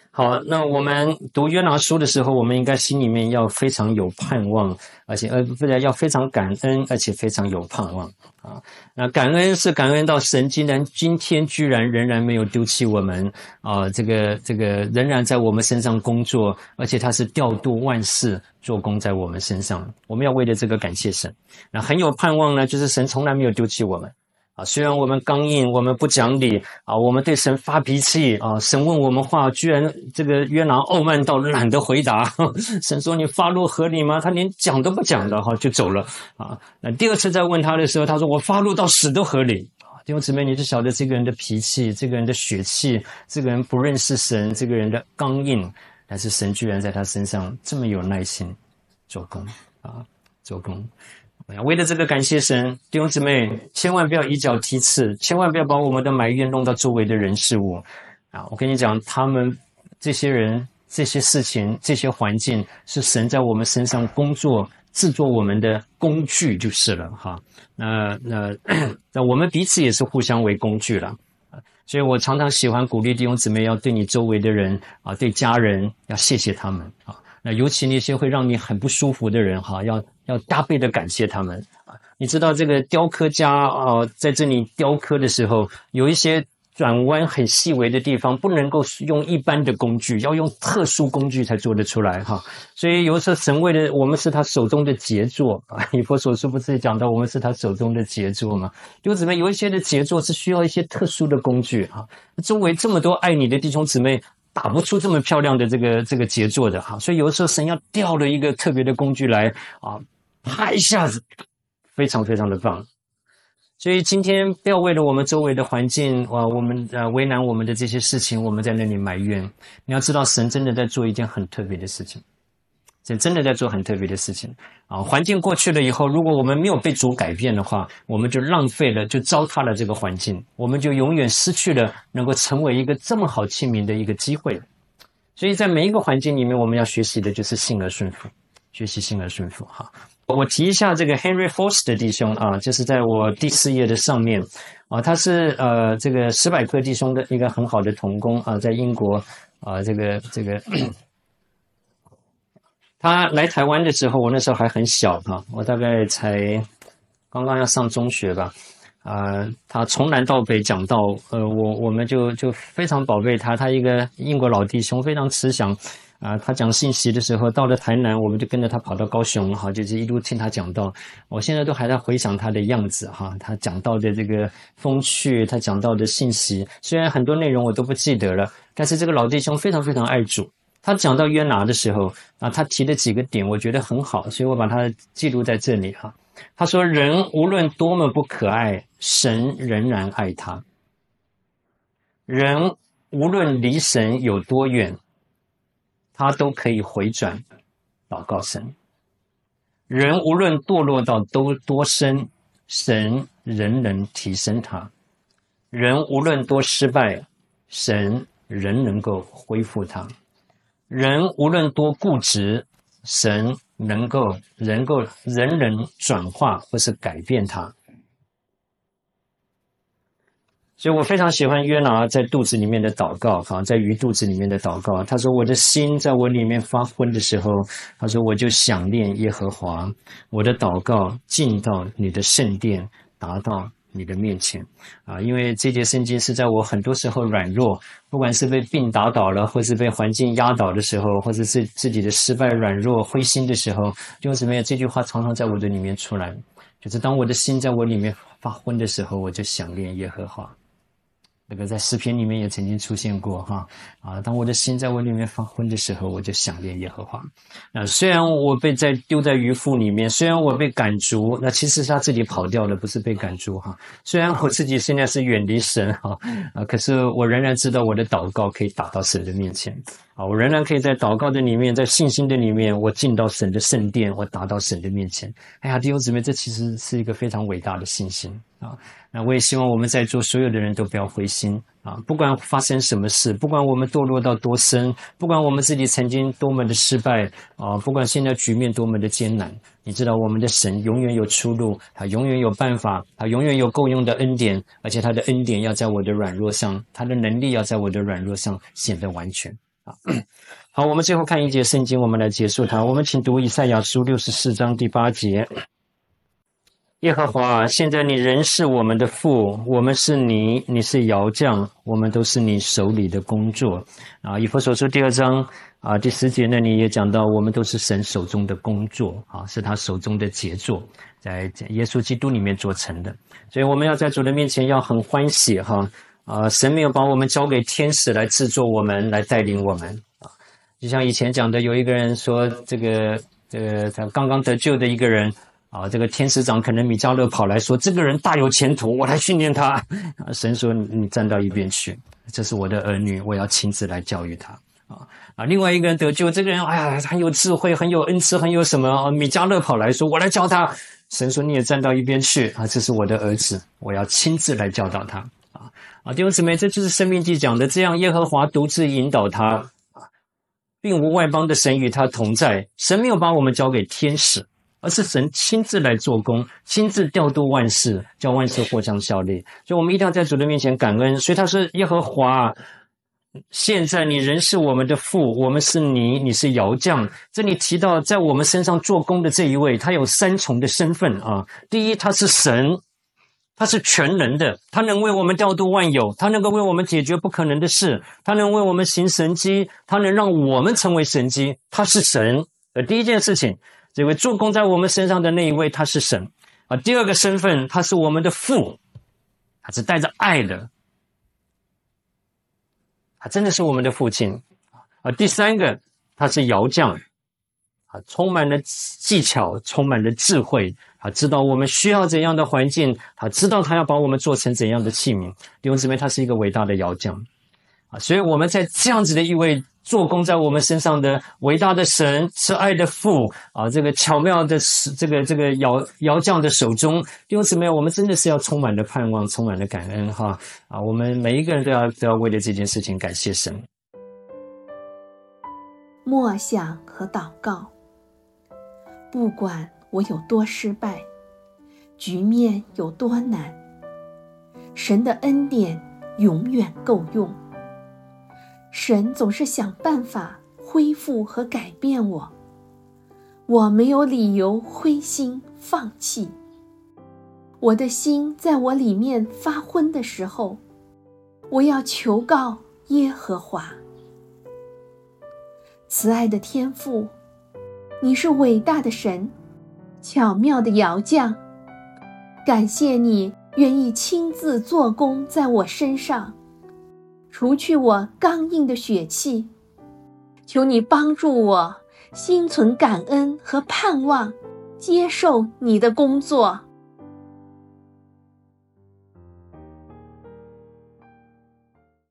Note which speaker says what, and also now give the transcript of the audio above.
Speaker 1: 好，那我们读约拿书的时候，我们应该心里面要非常有盼望，而且不是要非常感恩，而且非常有盼望啊。那感恩是感恩到神今天居然仍然没有丢弃我们啊，这个仍然在我们身上工作，而且他是调度万事做工在我们身上，我们要为了这个感谢神。那很有盼望呢，就是神从来没有丢弃我们。虽然我们刚硬，我们不讲理我们对神发脾气神问我们话，居然这个约拿傲慢到懒得回答。神说：“你发怒合理吗？”他连讲都不讲的就走了那第二次再问他的时候，他说：“我发怒到死都合理。”弟兄姊妹，你就晓得这个人的脾气，这个人的血气，这个人不认识神，这个人的刚硬，但是神居然在他身上这么有耐心做工做工。为了这个感谢神，弟兄姊妹，千万不要以脚踢刺，千万不要把我们的埋怨弄到周围的人事物我跟你讲，他们这些人、这些事情、这些环境，是神在我们身上工作、制作我们的工具就是了那我们彼此也是互相为工具了。所以我常常喜欢鼓励弟兄姊妹要对你周围的人对家人要谢谢他们那尤其那些会让你很不舒服的人要加倍的感谢他们你知道这个雕刻家在这里雕刻的时候，有一些转弯很细微的地方不能够用一般的工具，要用特殊工具才做得出来所以有时候神为了我们是他手中的杰作以弗所书不是讲到我们是他手中的杰作吗？弟兄姊妹，有一些的杰作是需要一些特殊的工具周围这么多爱你的弟兄姊妹打不出这么漂亮的这个杰作的所以有的时候神要调了一个特别的工具来啪一下子非常非常的棒。所以今天不要为了我们周围的环境我们为难我们的这些事情，我们在那里埋怨。你要知道神真的在做一件很特别的事情，神真的在做很特别的事情环境过去了以后，如果我们没有被主改变的话，我们就浪费了，就糟蹋了这个环境，我们就永远失去了能够成为一个这么好器皿的一个机会。所以在每一个环境里面，我们要学习的就是信而顺服，学习信而顺服我提一下这个 Henry Foster 弟兄就是在我第4页的上面他是这个史百克弟兄的一个很好的同工在英国这个他来台湾的时候，我那时候还很小我大概才刚刚要上中学吧他从南到北讲道我们就非常宝贝他一个英国老弟兄，非常慈祥他讲信息的时候，到了台南，我们就跟着他跑到高雄就是一路听他讲道。我现在都还在回想他的样子他讲到的这个风趣，他讲到的信息，虽然很多内容我都不记得了，但是这个老弟兄非常非常爱主。他讲到约拿的时候他提了几个点，我觉得很好，所以我把它记录在这里他说，人无论多么不可爱，神仍然爱他。人无论离神有多远，他都可以回转祷告神。人无论堕落到多深，神仍能提升他。人无论多失败，神仍能够恢复他。人无论多固执，神仍能转化或是改变他。所以我非常喜欢约拿在肚子里面的祷告在鱼肚子里面的祷告。他说，我的心在我里面发昏的时候，他说我就想念耶和华，我的祷告进到你的圣殿，达到你的面前因为这节圣经是在我很多时候软弱，不管是被病打倒了，或是被环境压倒的时候，或者是自己的失败软弱灰心的时候，就怎么样，这句话常常在我的里面出来，就是当我的心在我里面发昏的时候，我就想念耶和华。这个在诗篇里面也曾经出现过当我的心在我里面发昏的时候，我就想念耶和华。虽然我被丢在鱼腹里面，虽然我被赶逐，那其实是他自己跑掉了，不是被赶逐虽然我自己现在是远离神可是我仍然知道我的祷告可以打到神的面前我仍然可以在祷告的里面，在信心的里面，我进到神的圣殿，我达到神的面前。哎呀，弟兄姊妹，这其实是一个非常伟大的信心那我也希望我们在座所有的人都不要灰心不管发生什么事，不管我们堕落到多深，不管我们自己曾经多么的失败不管现在局面多么的艰难，你知道我们的神永远有出路，他永远有办法，他永远有够用的恩典，而且他的恩典要在我的软弱上，他的能力要在我的软弱上显得完全好，我们最后看一节圣经，我们来结束它。我们请读以赛亚书64章第8节。耶和华，现在你仍是我们的父，我们是你，你是窑匠，我们都是你手里的工作。以弗所书第2章第10节那里也讲到，我们都是神手中的工作是他手中的杰作，在耶稣基督里面做成的。所以我们要在主的面前要很欢喜神没有把我们交给天使来制作我们，来带领我们就像以前讲的，有一个人说这个他刚刚得救的一个人这个天使长可能米迦勒跑来说，这个人大有前途，我来训练他神说你站到一边去，这是我的儿女，我要亲自来教育他另外一个人得救，这个人很有智慧，很有恩赐，很有什么米迦勒跑来说，我来教他，神说你也站到一边去这是我的儿子，我要亲自来教导他弟兄姊妹，这就是申命记讲的，这样耶和华独自引导他并无外邦的神与他同在。神没有把我们交给天使，而是神亲自来做工，亲自调度万事，叫万事互相效力。所以我们一定要在主的面前感恩。所以他说耶和华，现在你仍是我们的父，我们是你，你是窑匠。这里提到在我们身上做工的这一位，他有3重的身份第一，他是神，他是全能的，他能为我们调度万有，他能够为我们解决不可能的事，他能为我们行神迹，他能让我们成为神迹，他是神。第一件事情，这位做工在我们身上的那一位，他是神第二个身份，他是我们的父，他是带着爱的，他真的是我们的父亲第三个，他是窑匠充满了技巧，充满了智慧知道我们需要怎样的环境知道他要把我们做成怎样的器皿。弟兄姊妹，他是一个伟大的窑匠所以我们在这样子的一位做工在我们身上的伟大的神，是爱的父这个巧妙的这个窑匠的手中，弟兄姊妹，我们真的是要充满了盼望，充满了感恩我们每一个人都要为了这件事情感谢神。
Speaker 2: 默想和祷告，不管我有多失败，局面有多难，神的恩典永远够用。神总是想办法恢复和改变我，我没有理由灰心放弃。我的心在我里面发昏的时候，我要求告耶和华。慈爱的天父，你是伟大的神，巧妙的窑匠，感谢你愿意亲自做工在我身上，除去我刚硬的血气。求你帮助我心存感恩和盼望，接受你的工作。